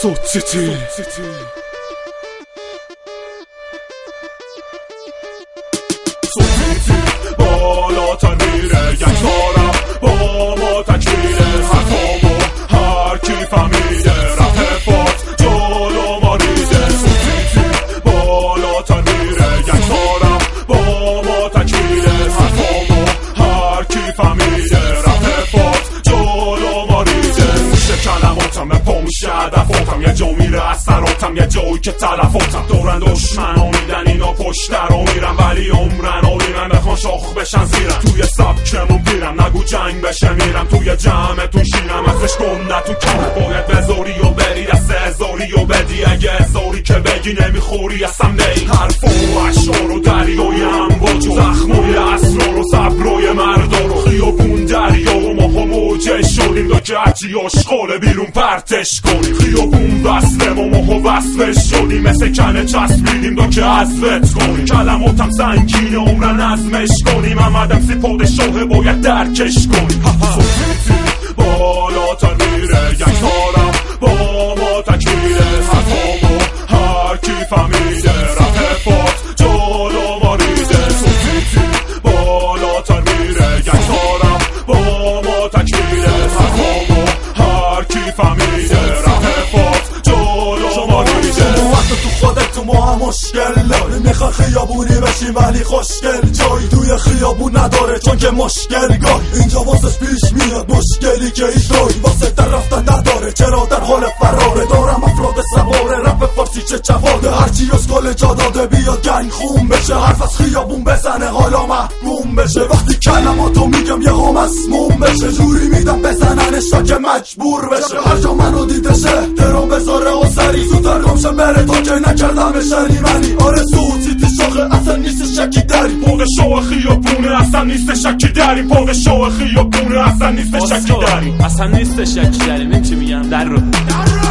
سوت بالاتر میره یک دارم با ما تکمیله حرفامو هر کی فهمیده رفت فات جلو ما ریده سوتی بالاتر میره یک دارم با ما تکمیله حرفامو هر کی فهمیده رفت فات جلو ما ریده موشه کلماتم به پا میشه هدفاتم یه جا میره از سراتم یه جایی که تلفاتم دورن دشمن ها میدن اینا پشتر ها میرن ولی عمرن آلیمن بخوان شاخ بشن زیرم توی سبکمون پیرم نگو جنگ بشه میرم توی جمعتون شیرم ازش گنده تو کمه باید بذاری و بری دست هزاری و بدی اگه هزاری که بگی نمیخوری اصلا نی حرف و اشعار و دریای امواج و زخمای اسرار و صبرای مردار و خیابون دریا و ما هم موجه شدیم دا که هرچی آشغال بیرون پرتش کنیم خیابون وصله و ما هم وصلش شدیم مثل کنه چسبیدیم دا که عزوت کنیم کلماتم سنگینه عمرن نظمش کنیم امدم سی پادشاه باید درکش کنیم بالاتر میره یک دارم با ما تکمیله حرفامو هر کی فهمیده رفت فات جلو ما ریده سوتی بالاتر میره یک دارم با ما تکمیله حرفامو هر کی فهمیده رفت فات جلو ما ریده تو خودت ما هم مشکل داره میخوای خیابونی بشیم ولی خوشگل جایی توی خیابون نداره چون که مشکل گاه اینجا واسش پیش میاد مشکلی که هیچ راهی واسه در رفتن نداره چرا در حال فراره دارم افراد سواره رپ فارسی چه جواده هرچی از گل جا داده بیاد گنگ خون بشه حرف از خیابون بزنه حالا محکوم بشه وقتی کلماتو میگم یه هم مسموم بشه جوری میدم بزننش تا که مجبور بشه هر جا منو دیدشه درو بذاره و سری زودتر گمشه بره تا که نکردم شنی منی آرزو تی شاخه اصلا نیست شکی داری پادشاه خیابونه اصلا نیست شکی داری پادشاه خیابونه اصلا نیست شکی داری اصلا نیست شکی داری من چی میگم در رو